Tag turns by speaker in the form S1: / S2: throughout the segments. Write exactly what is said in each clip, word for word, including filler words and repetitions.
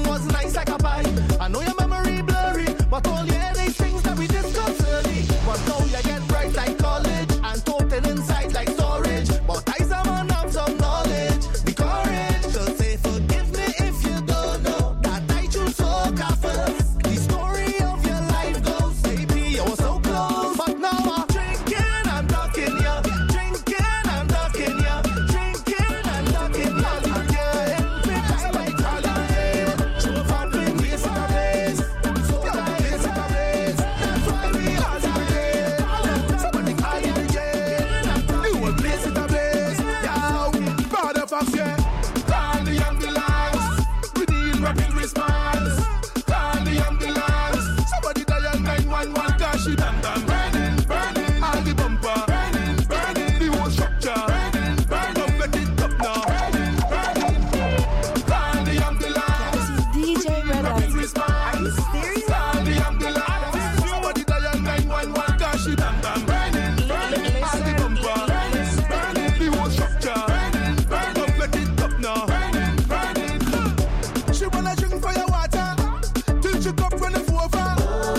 S1: was nice like a pie. I know your memory blurry, but all your headache things that we discussed early. But now you get bright like college and total inside like storage. But I someone have some knowledge, the courage to say forgive me if you don't know that I choose so first. The story of your life goes, baby, you were so close, but now I'm drinking, I'm ducking ya, drinking, I'm ducking ya, drinking, I'm ducking ya. I can't help it, I like all your head. She was fucking waste of a place, so that is a place. That's why we are together. Somebody call you again. You will place it a place. Yo, father fucks yeah. Call the ambulance. We need rapid response. Call the ambulance. Somebody dial nine one one. Cause she bam bam burning, burning. All the bumper burning, burning. The whole structure burning, burning. Don't let it up now. Burning, burning. Call the ambulance.
S2: D J Red
S1: Rapid
S2: Eyes.
S1: response.
S2: Are you serious?
S1: Call the ambulance. Somebody dial nine one one. Cause she bam bam burning, burning. All the bumper burning, burning. The whole structure burning, burning. Don't let it up now. Burning, burning. She wanna drink for your water till she cup running over.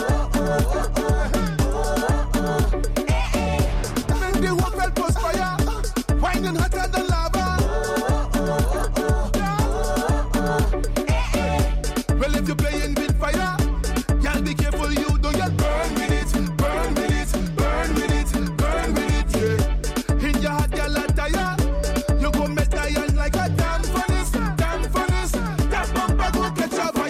S1: Then the whole well post fire, winding hotter than lava. Well, if you're playing with fire, y'all be careful you don't get burned with it, burn with it, burn with it, burn with it, yeah. In your heart, y'all are tired. You go melt iron like a damn furnace, damn furnace. That bumper go catch a fire.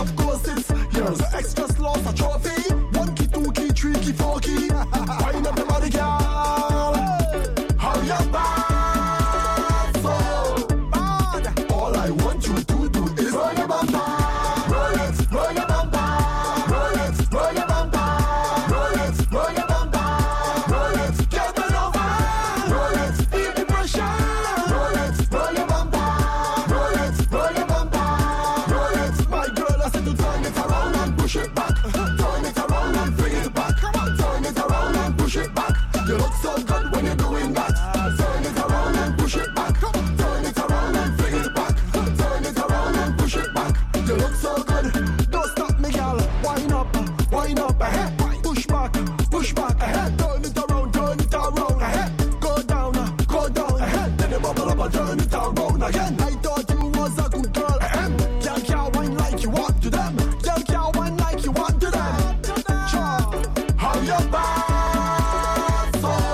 S1: Of course it's yours. The extras lost a trophy. One key, two key, three key, four key. Wind up the body, girl. How you bad? So bad. All I want you to do is roll your bumper. Roll it, roll your bumper. Roll it, roll your bumper. Roll it, roll your bumper. Roll it, get it over. Roll it, feel the pressure. Roll it, roll your bumper. Roll it, roll your bumper. Roll it, my girl, I said to turn it around and push it back. Turn it around and bring it back. Come on, turn it around and push it back. You look so good when you're doing that. Turn it around and push it back. Turn it around and bring it back. Turn it around and push it back. You look so good. Don't stop me, girl. Wind up, wind up ahead. Push back, push back ahead. Turn it around, turn it around ahead. Go down, go down ahead. Then you bubble up and turn it around again. I thought you was a good girl. Ahem. Girl can't wine like you want to them. Girl can't wine like you want to them. Sure. How you bad?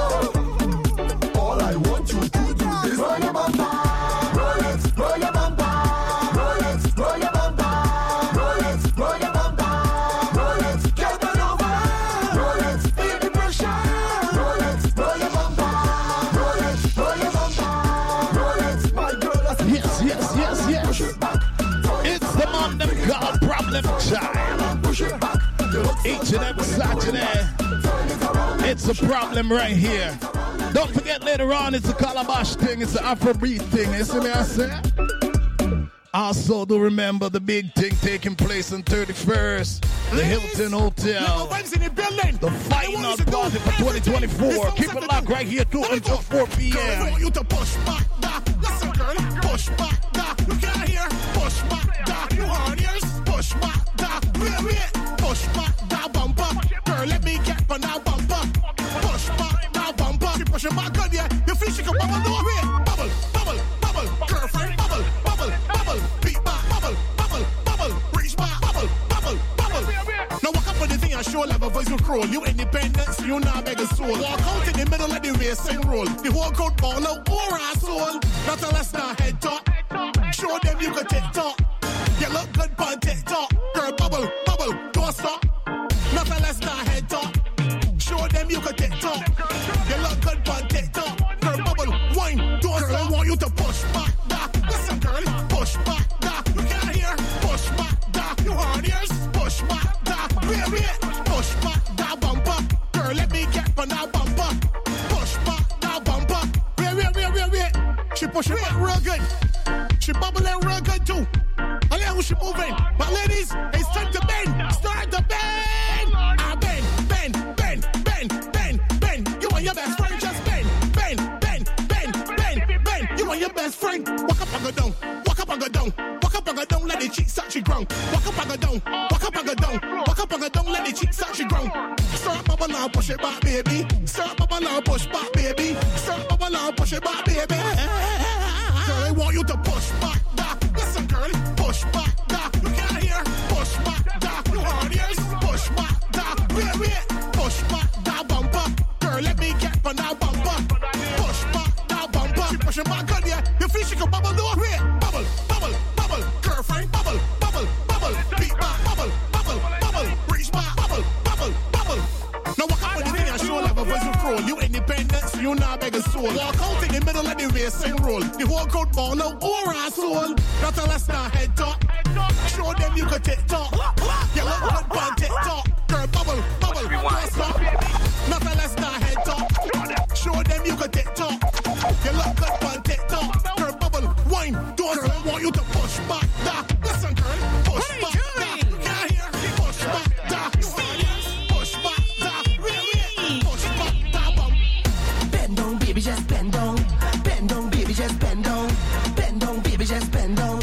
S1: So all I want you to do is roll your bumper. Roll it, roll your bumper. Roll it, roll your bumper. Roll it, roll your bumper. Roll it, get it over. Roll it, feel the pressure. Roll it, roll your bumper. Roll it, roll your bumper. Roll it, my girl, I said
S2: Yes, yes, yes, yes.
S1: push it back.
S2: It's the man them called Problem Child.
S1: Push it back. You look so
S2: Each and every Saturday,
S1: turn it around.
S2: it's a problem right here. Don't forget later on, it's a Calabash thing, it's an Afrobeat thing. You see me, I say? Also, do remember the big thing taking place on thirty-first, the Hilton Hotel. The final party for twenty twenty-four. Keep it locked right here, two until four p.m.
S1: You to push back, da. Listen, girl, push back, da. You can't hear, push back, da. You on ears, push back, da. Wait, wait, push back, da, bumper. Girl, let me get for now, bumper. Push back, da, bumper. She pushing back on ya. You feel she can bubble, no, wait. Bubble, bubble, bubble. Girlfriend, bubble, bubble, bubble. Beat back, bubble, bubble, bubble. Reach back, bubble, bubble, bubble. Now walk up on the thing and show like a voice will crawl. You independence, you not beg a soul. Walk out in the middle of the race and roll. The whole crowd ball out or a soul. Not a last now head talk. Show them you can take talk. You look good on TikTok. Girl, bubble, bubble, don't stop. Not a last now head talk. Show them you can take talk. You look good on TikTok. Girl, bubble, wine, don't stop. Girl, I want you to push back, da. Listen, girl, push back, da. You can't hear, push back, da. You on ears, push back, da. Wait, wait, push back, da, bumper. Girl, let me get for now, bumper. Push back, da, bumper. Wait, wait, wait, wait, wait. She pushing back real good. She bubbling real good too. I like how she moving. But ladies, it's time to bend. Start to bend. Ah, bend, bend, bend, bend, bend, bend. You and your best friend just bend, bend, bend, bend, bend, bend. You and your best friend. Walk up and go down. Walk up and go down. Walk up and go down. Let the cheeks touch the ground. Walk up and go down. Walk up and go down. Walk up and go down. Let the cheeks touch the ground. Start bubble now, push it back, baby. Start bubble now, push back, baby. Start bubble now, push it back, baby. Girl, I want you to push back, da. Listen, girl, push back, da. You can't hear, push back, da. You on ears, push back, da. Wait, wait, push back, da, bumper. Girl, let me get for now, bumper. Push back, da, bumper. She pushing back on ya. You feel she can bubble, no, wait. Bubble, bubble, bubble. Girlfriend, bubble, bubble, bubble. Beat back, bubble, bubble, bubble. Reach back, bubble, bubble, bubble. Now walk up on the thing and show like a voice will crawl. You independence, you not beg a soul. Walk out in the middle of the race and roll. The whole crowd ball out or a soul. Not a last now head talk. Show them you can take talk. You look good on TikTok. Girl, bubble, bubble, don't stop. Not a last now head talk. Show them you can take talk. You look good on TikTok. Girl, bubble, wine, don't stop. I want you to push back, da. Listen, girl, push back, da. You can't hear, push back, da. Push back, da. Really, push back, da, bum. Bend down, baby, just bend down. Bend down, baby, just bend down. Bend down, baby, just bend down.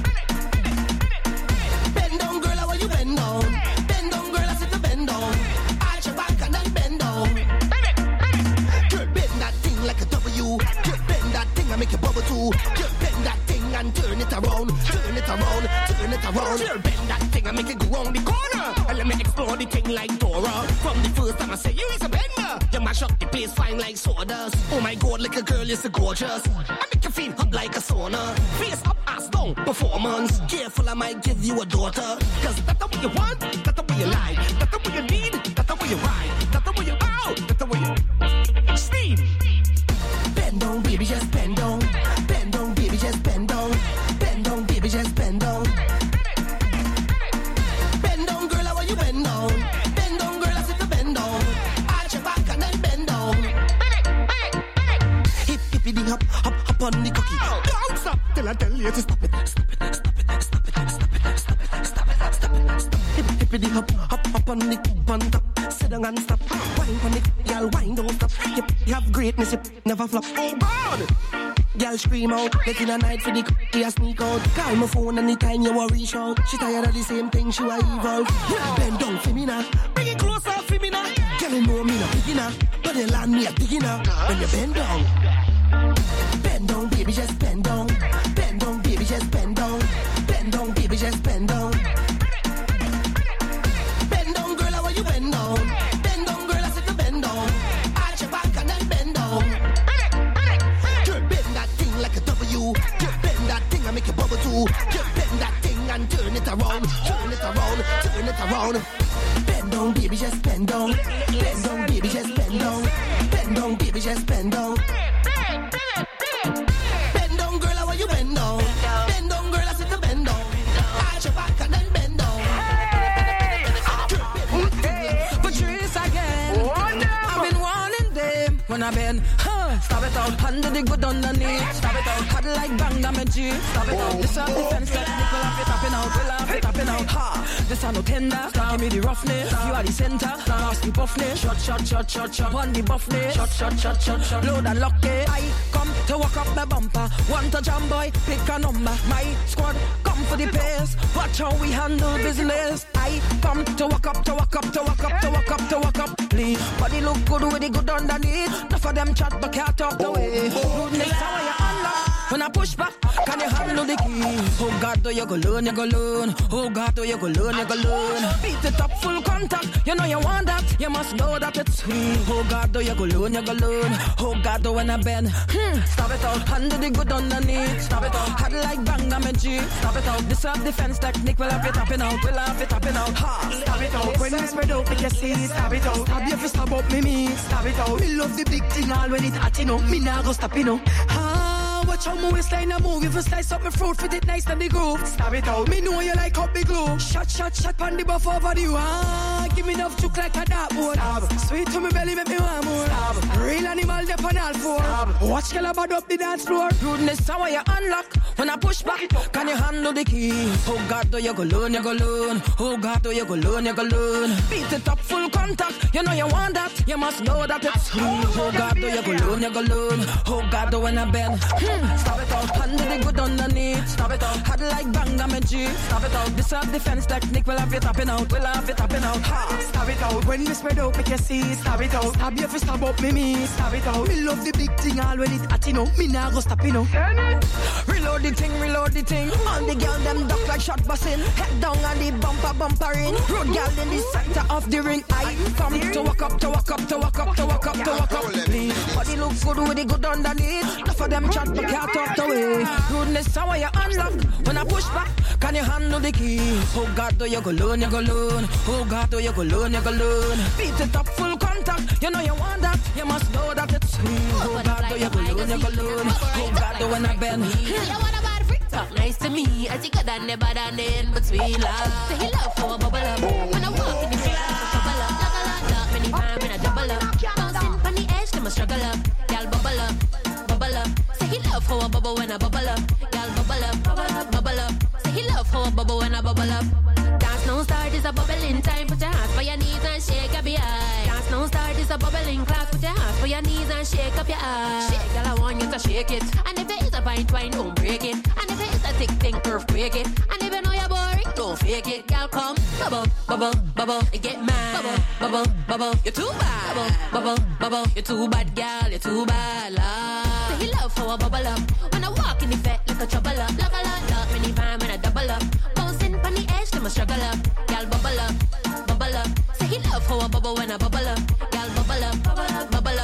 S1: Bend down, girl, how are you bend down? Bend down, girl, I said to bend down. Arch your back and then bend down. Girl, bend that thing like a W. Girl, bend that thing and make you bubble too. Girl, bend that thing and turn it around. Turn it around, turn it around. Girl, bend that thing and make it go round the corner. And let me explore the thing like Dora. From the first time I say you is a bender. You mash up the place fine like sawdust. Oh my God, like a girl is so gorgeous. I make you feel hot like a sauna. Face up, ass down,
S3: performance. Careful, I might give you a daughter. Cause that's the way you want, that's the way you like. That's the way you need, that's the way you ride. That's the way you out, that's the way you steam. Bend down, baby, just bend down. Bend down, baby, just bend down. Bend down, baby, just bend down. Bend down, girl, how are you bend down? Bend down, girl, I said to bend down. Arch your back and then bend down. Hip, hippity, hop, hop, hop on the cookie. Don't stop till I tell you to stop it. Stop it, stop it, stop it, stop it, stop it, stop it, stop it, stop it. Hip, hippity, hop, hop, hop on the on top. Sit down and stop. Wine on it, y'all wine, don't stop. Yep, you have greatness, yep, never flop. Oh God! Girl scream out, let in a night for the c***y a sneak out. Call my phone anytime you worry shout. She tired of the same thing, she wa evil. Bend down for me now, bring it closer for me now. Girl you know me no beginner, but they land me a beginner. When you bend down, bend down baby just bend down. Bend down baby just bend down. Bend down baby just bend down. Bend down girl how are you bend down? Bend down girl I said to bend down. Arch your back and then bend down. Like a W, you bend that thing and make it bubble too. You bend that thing and turn it around, turn it around, turn it around. Bend down, baby, just bend down. Bend down, baby, just bend down. Bend down, baby, just bend down. Bend down, girl, how are you bend down? Bend down, girl, I said to bend down. Arch your back and then bend down.
S4: Patrice again. I've been warning them when I've been. Stop it out, under the good underneath. Stop it out, hot like bang damage. Stop it out, this is defense technique. We'll have it tapping out, we'll have it tapping out. Ha, this is no tender. Give me the roughness, you are the center. Pass the buffness, shot, shot, shot, shot, shot. On the buffness, shot, shot, shot, shot, shot. Load and lock it. I come to walk up the bumper. Want a jam boy, pick a number. My squad, come for the pace. Watch how we handle business. I come to walk up, to walk up, to walk up, to walk up, to walk up. Please, body look good with the good underneath. Enough of them chat, but can't talk the way. Rudeness, how are you unlock? When I push back, can you handle the key? Oh God, do you go learn, you go learn. Oh God, do you go learn, you go learn. Beat it up, full contact. You know you want that, you must know that it's sweet. Oh God, do you go learn, you go learn. Oh God, do when I bend. Hmm, stop it out, handle the good underneath. Stop it out, hard like bang damage. Stop it out, this is defense technique. We'll have it tapping out, we'll have it tapping out. Ha, stop it out, when you spread out, make you see. Stop it out, stop you if you stop up me, me. Stop it out, me love the big thing all when it's hot, you know. Me nah go stop, you know. Ah, watch how my waistline a move. If you slice up my fruit, fit it nice and the groove. Stab it out. Me know you like up the glue. Shot, shot, shot on the buff over the ah. Give me enough chook like a dartboard. Sweet to me belly, make me want more. Stab. Real animal, dep on all four. Stab. Watch girl bad up the dance floor. Rudeness, how you unlock? When I push back, can you handle the key? Oh God, do you go learn, you go learn. Oh God, do you go learn, you go learn. Beat it up, full contact. You know you want that, you must know that it's true. Oh God, do you go learn, you go learn. Oh God, do when I bend. Hmm, stop it out, handle the good underneath. Stop it out, hard like bang damage. Stop it out, this is defense technique. We'll have it tapping out, we'll have it tapping out. Ha, stop it out, when we spread out, make you see. Stop it out, stab you if you stab up me, me. Stop it out, me love the big thing all when it's hot, you know. Me nah go stop, you know. Reload the thing, reload the thing. All the girl them duck like shot bussin'. Head down on the bumper, bumpering. Road girl in the center of the ring. I come to walk up, to walk up, to walk up, to walk up, to walk up. Please, body look good with the good underneath. Enough of them chat, but can't talk the way. Rudeness, how you unlock? When I push back, can you handle the key? Oh God, do you go learn, you go learn. Oh God, do you go learn, you go learn. Beat it up, full contact. You know you want that, you must know that it's sweet. Oh God, do you go learn, you go learn. Oh God, do when I bend.
S5: Talk nice to me, I think I done never done in between love. Say he love for a bubble up. When I walk in the street, I bubble up. Like a lot, lot, many times when I double up. Bouncing on the edge, them a struggle up. Y'all bubble up, bubble up. Say he love for a bubble when I bubble up. Y'all bubble up, bubble up, bubble up. Say he love for a bubble when I bubble up. Dance no start is a bubbling time. Put your hands for your knees and shake up your eyes. Dance no start is a bubbling class. Put your hands for your knees and shake up your eyes. Shake, girl, I want you to shake it. And if it is a fine twine, don't break it. And if it is a thick thing, earthquake it. And if you know you're boring, don't fake it. Girl, come, bubble, bubble, bubble, and get mad. Bubble, bubble, bubble, you're too bad. Bubble, bubble, bubble, you're too bad, girl, you're too bad. Love. Say he love for a bubble up. When I walk in the vet, like a trouble up. Love a lot, love, many times when I double up. Bouncing on the edge, them a struggle up. Girl, bubble up, bubble up. Say he love for a bubble when I bubble up. Girl, bubble up, bubble up, bubble up. Say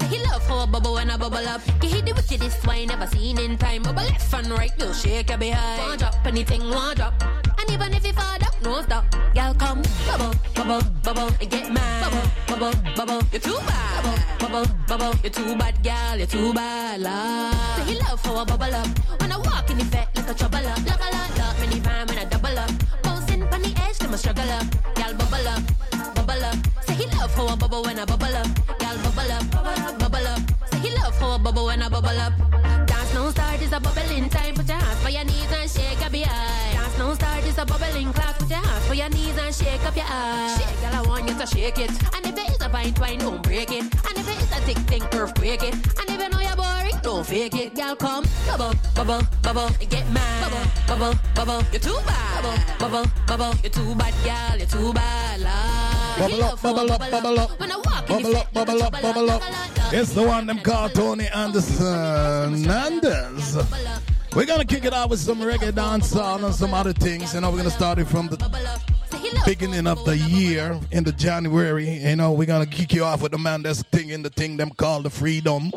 S5: Say he love how a bubble when I bubble up. He hit the wickedest wine never seen in time. Bubble left and right, will shake your behind. One drop, anything, one drop. And even if you fall up, no stop. Girl, come, bubble, bubble, bubble, and get mad. Bubble, bubble, bubble, you're too bad. Bubble, bubble, bubble, you're too bad, girl, you're too bad. Love. Say he love how a bubble up. When I walk in the vet like a trouble up. Love a lot, love many time when I double up. Bouncing on the edge, them a struggle up. Girl, bubble up, bubble up. Say he love how a bubble when I bubble up. Girl, bubble up, bubble up, bubble up. Say he love how a bubble when I bubble up. Dance no start is a bubbling time. Put your hands for your knees and shake your behind. Dance no start is a bubbling class. Put your hands for your knees and shake up your eyes. Shake, girl, I want you to shake it. And if it is a pint wine, don't break it. And if it is a thick thing, earthquake it. And if you know you're boring, don't fake it. Girl, come, bubble, bubble, bubble, and get mad. Bubble, bubble, bubble, you're too bad. Bubble, bubble, bubble, you're too bad, girl, you're too bad. Love.
S2: Bubble up, bubble up, bubble up.
S5: When I walk in
S2: Bubble
S5: the
S2: up, bubble up, bubble up. It's the one them called Tony Anderson Nandes. We're gonna kick it out with some reggae dancehall and some other things. You know, we're gonna start it from the beginning of the year in the January. You know, we're gonna kick you off with the man that's thing the thing them called the Freedom.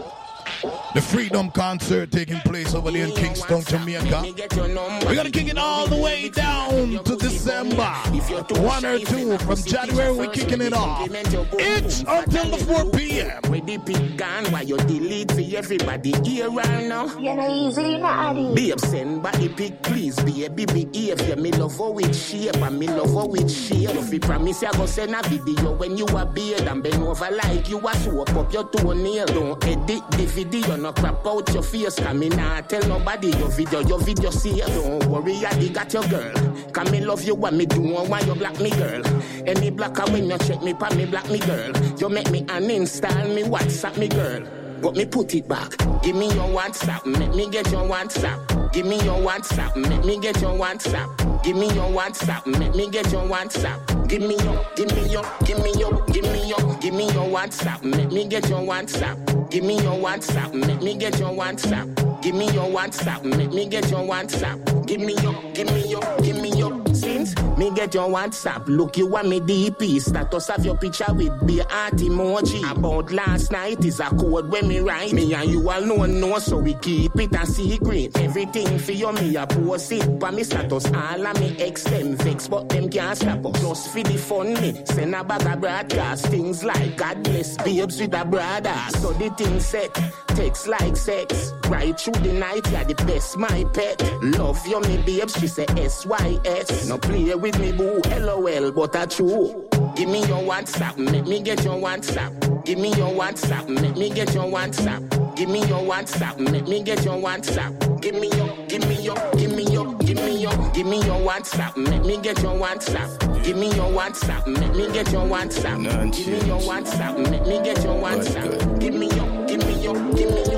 S2: The Freedom concert taking place over there in Kingston, Jamaica. We're gonna kick it all the way down to December. One or two from January, we're kicking it off. It's until the four p.m.
S6: With the pick gun, why you delete for everybody here right now?
S7: You know, easily not adding.
S6: Be send by the pick, please. Baby, behave. Yeah, me love her with shape and me love her with shape. If you promise you go send a video when you are beard and bend over like you a swap up your toenail. Don't edit the video, no crap out your face. Come in and tell nobody your video, your video see. Don't worry, I dig at your girl. Come me love you, what me do, why you black me girl. Any blacker when you check me, pa me black me girl. You make me uninstall me WhatsApp me girl. But me put it back. Give me your WhatsApp, make me get your WhatsApp. Give me your WhatsApp, make me get your WhatsApp. Give me your WhatsApp, make me get your WhatsApp. Give me your, give me your, give me your, give me your, give me your WhatsApp, make me get your WhatsApp. Give me your WhatsApp, make me get your WhatsApp. Give me your WhatsApp, make me get your WhatsApp. Give me your, give me your, give me your. Since me get your WhatsApp, look you want me D P. Status of your picture with be art emoji. About last night is a code when me write. Me and you all know no, so we keep it a secret. Everything for you, me a post it. But me status all of me ex them vex, but them can't stop us. Just for the fun me, send a bag of broadcast. Things like God bless babes with a brother. So the thing set, text like sex. Right through the night, yeah the best my pet. Love you me babes, she say S Y S. No play with me boo, LOL, but a true. Give me your WhatsApp, make me get your WhatsApp. Give me your WhatsApp, make me get your WhatsApp. Give me your WhatsApp, make me get your WhatsApp. Give me your, give me your, give me your, give me your, give me your WhatsApp, make me get your WhatsApp. Give me your WhatsApp, make me get your WhatsApp. Give me your WhatsApp, make me get your WhatsApp. Give me your, give me your, give me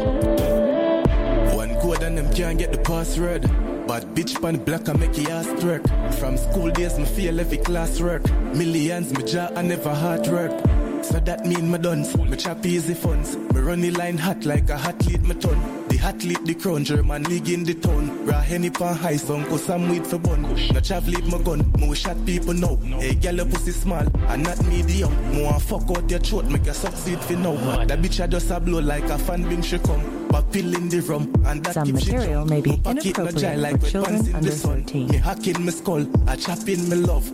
S6: your.
S8: One code and them can't get the password. Bad bitch pan black and make your ass twerk. From school days, me feel every class work. Millions, me jaw and never hard work. So that mean me done. Me chop easy funds. Me run the line hot like a hot lead me ton. The hot lead the crown, German league in the town. Raw henny pan high, some go some weed for bun. No chav lead my gun, me shot people now. Hey, girl, your pussy small and not medium. Me want fuck out your throat, make you succeed for now. That bitch a just a blow like a fan being she come. But pill in the rum and that
S9: some material may be inappropriate
S8: like
S9: for children under fourteen.
S8: Me hacking me skull, I chop in me love.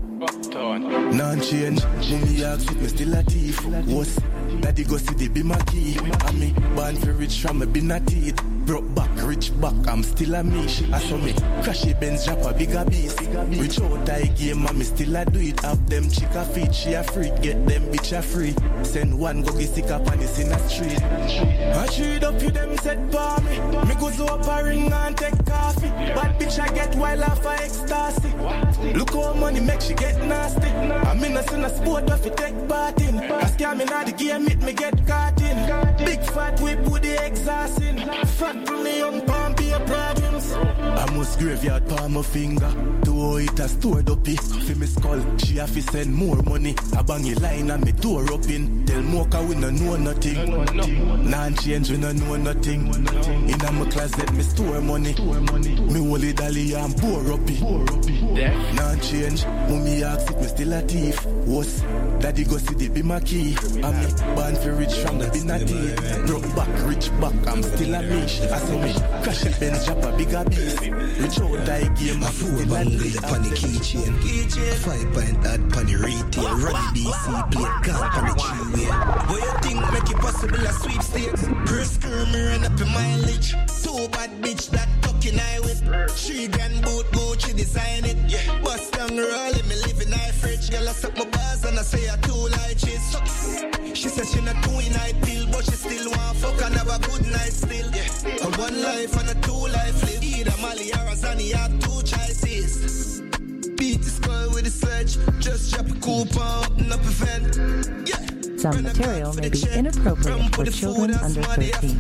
S8: Non-change, mommy ask if me still a thief. What's daddy go see the be my key. And me born for rich from me be not teeth. Broke back, rich back, I'm still a me. I saw me crashy Benz drop a bigger beast. Rich out I game and me still a do it. Have them chica feet, she a freak. Get them bitch a free. Send one go get sick up and it's in the street. I trade up you them set bar me. Me go to up a ring and take coffee. Bad bitch I get wild off a ecstasy. Look how money make she get nasty. I'm in a sin a sport where fi take part in. I scam in the game it me get caught in. Big fat whip with the exhausting. Fat from the young palm be a problems. I must graveyard palm my finger. To it a stored up it. For me skull, she have to send more money. I bang a line and me door up in. Tell Mocha we no know nothing. No, no, no. Non change we no know nothing. In a my closet me store money. Me holy dolly and pour up it. Non change. Mommy ask if me still a thief. What's daddy go see the be my key. I'm me born for rich from the bin a thief. Broke back, rich back, I'm still a mish. I saw me crash it, Benz drop a bigger beast. Rich out die game,
S10: a four bangle upon the keychain. Five pint ad upon the retail. Run D C play gun upon the three-way.
S3: What you think make it possible a sweepstakes? First girl me run up in mileage. Two bad bitch that talking I with. Three grand boot Gucci design it. Yeah. Bust down rolling me living high fridge. Girl I suck my bars and I say I too light cheese. She said she not doing night pill, but she still want fuck and have a good night still. Yeah. A one life and a two life live. Either Mali or Azani have two choices. Beat the skull with a sledge. Just drop a coupon, open up a vent. Yeah.
S9: Some material may be inappropriate for children under thirteen.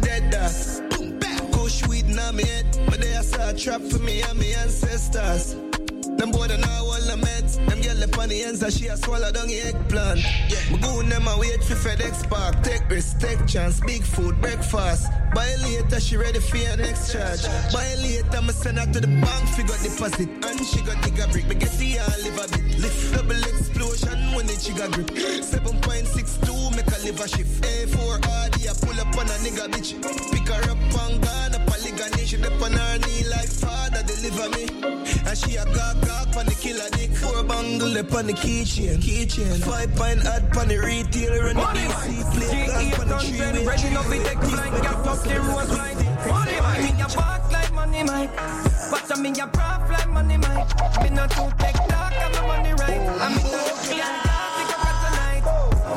S3: Push weed in my head, but they are a trap for me and my ancestors. Them boy don't know all the meds. Them get up on the ends and she a swallow down the eggplant. Yeah. Me go in them and wait for FedEx Park. Take risk, take chance, big food, breakfast. Buy later, she ready for your next charge. Buy later, me send her to the bank, figure deposit. And she got digger brick, me get the all live a bit. Lift double explosion when the trigger grip. seven point six two, make a liver shift. A four R D, I pull up on a nigga bitch. Pick her up and gone, a polygamy. She dip on her knee like father, deliver me. And she a gawk gawk on the killer dick. Four bangle up on the keychain, keychain. Five pint ad on the retailer and the D C play. Gas on the tree-way.
S11: Ready up with the flying gas off the rose line. Money mic, me a walk like money mic. Watch me a prof like money mic. Me not too take talk, I'm the money right. I'm in the look like that, pick up at tonight.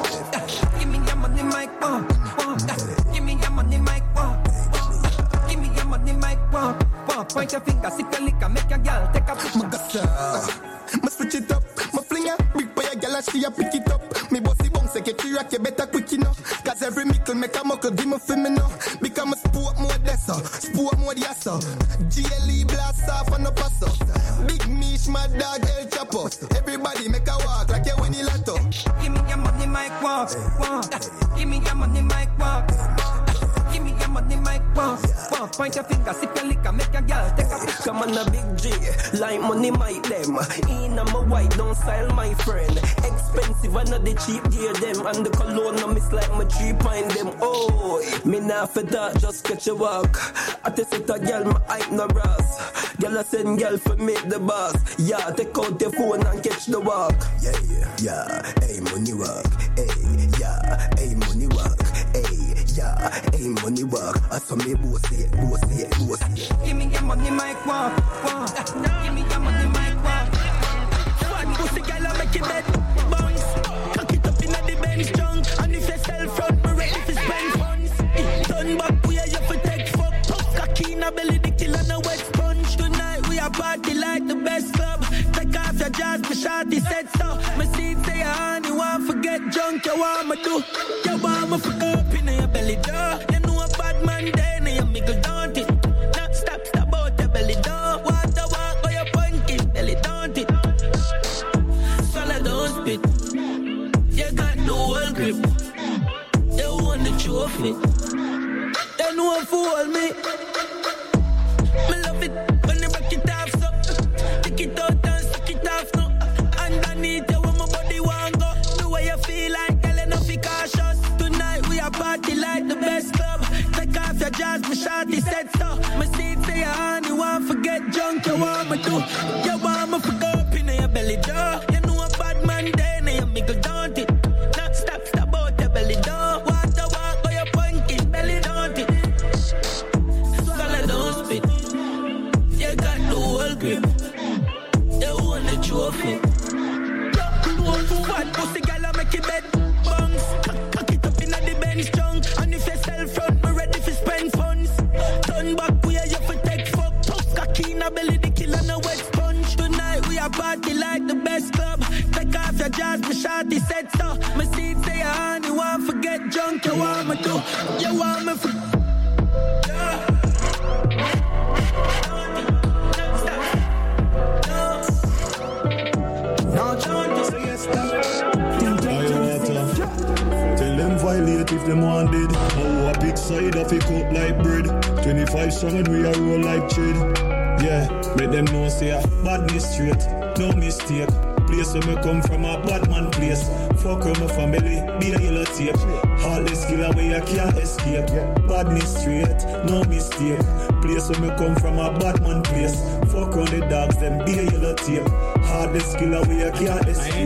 S11: Give me your money mic, oh, oh. Give me your money mic, oh, oh. Give me your money mic, oh, oh. Point your finger, sick a lick, make a girl take a picture.
S3: Ma switch it up, ma fling a big boy a girl and she a pick it up. Me bossy bounce say get you rock you better quick enough. Cause every mickle make a muckle give me for me now. Become a sport mode dessa, sport mode yassa. G L E blast off and a pass up. Big Mish, my dog El Chapo. Everybody make a walk like you win the lotto.
S11: Give me your money mic walk, walk. Give me your money mic walk. Give me your money mic walk, walk. Point your finger, sick a lick, make a girl take a picture.
S3: Come on a big G, like money mic them. In a my white, don't style my friend. Expensive, I know the cheap gear them. And the cologne, I miss like my three pine them. Oh, me not for that, just catch a walk. I tell set a girl, my hype no brass. Girl, I send girl for make the boss. Yeah, take out your phone and catch the walk. Yeah, yeah, yeah, hey, money walk. Hey, yeah, hey, money walk. Hey, yeah, hey, money walk. I saw me boss it, boss it, boss it.
S11: Give me your money mic walk, walk. Give me your money mic walk.
S3: One pussy girl, I make it dead. Bounce, cock it up in the Benz trunk. And if you sell front, me ready to spend funds. Turn back, we are here for take fuck. Tough cocky in a belly, the kill and a wet sponge. Tonight we are party like the best club. Take off your jazz, my shawty said so. My seed say your honey, want forget junk, you want me do. You want me fuck up in your belly door. You know a bad man then, you make a daunt it. Not stop, stop out your belly door. Want to walk or your pumpkin belly daunt it. Swallow don't spit. You got the whole grip. They want the trophy. They know what fool me. Me love it when they break it off so. Take it out and suck it off no. Underneath you when my body want go. The way you feel like telling off you cautious. Tonight we are party like the best club. Take off your jazz, my shawty said so. My seed say your honey, want forget junk, you want me to. You want me for go up in your belly door. You know a bad man then, you make a daunt it. Not stop, stop out your belly door. Want to walk or your pumpkin belly daunt it. Swallow don't spit. You got the whole grip. You want the trophy. You want for what? Pussy girl, I make it bed. Bounce, cock it up in the Benz trunk. And if you sell front, me ready to spend funds. Turn back, we are here for take fuck. Tough cocky in a belly, the kill and a wet sponge. Tonight we are party like the best club. Take off your jazz, my shawty said so. My seed say your honey, want forget junk, you want me to. You want me for... Yeah.
S12: them wanted. Oh, a big side of it cut like bread. twenty-five strong and we are roll like trade. Yeah, make them know say a badness straight, no mistake. Place where me come from a bad man place. Fuck with my family, be a yellow tape. Heartless killer where you can't escape. Badness straight, no mistake. Place where me come from a bad man place. Fuck on the dogs, them be a yellow tape. Heartless killer where you can't escape.